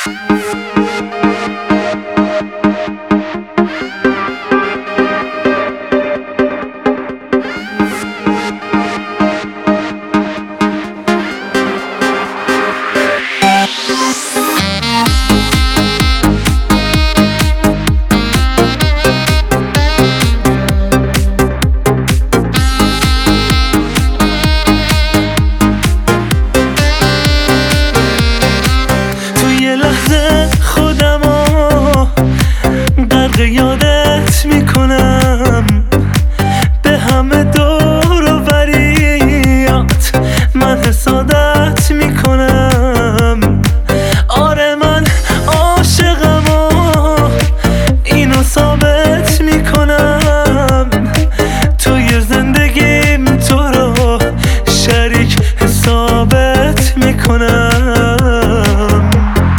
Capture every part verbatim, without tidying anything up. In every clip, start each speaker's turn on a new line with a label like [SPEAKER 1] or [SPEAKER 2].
[SPEAKER 1] یادت میکنم به همه دور و بریات من حسادت میکنم. آره من عاشقم و اینو ثابت میکنم، توی زندگیم تو رو شریک ثابت میکنم.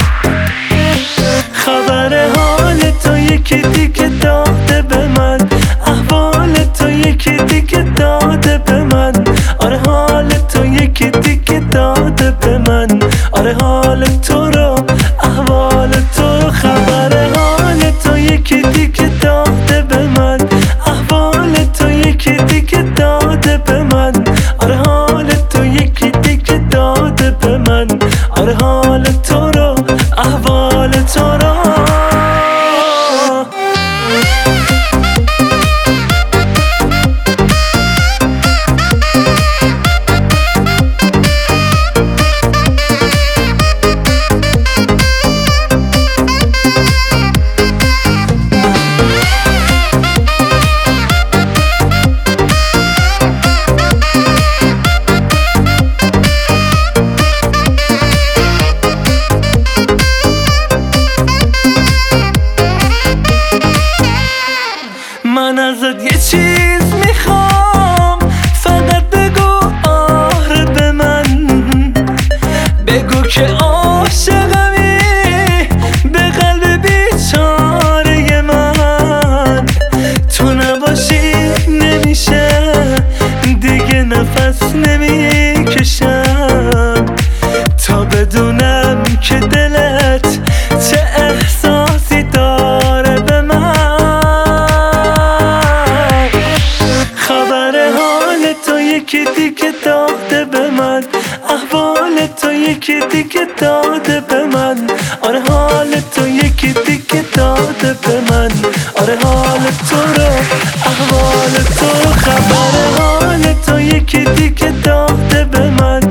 [SPEAKER 1] خبر حال تو یکی دیگه داده به من، احوال تو یکی دیگه داده به من. آره حال تو یکی دیگه داده به من، آره حال تو رو احوال تو. خبر حال تو یکی دیگه داده به من، احوال تو یکی دیگه داده به من. آره حال تو یکی دیگه داده به من، آره حال تو رو احوال تو رو. من ازت یه چیز میخوام، فقط بگو آره به من. بگو که عاشقمی به قلب بیچاره من. تو نباشی نمیشه دیگه نفس نمیکشم، تا بدونم که دلت چه احساسی داره به من. یکی دیگه داده به من، احوال تو یکی دیگه داده به من. آره حال تو یکی دیگه داده به من، آره حال تو رو احوال تو. خبر حال تو یکی دیگه داده به من،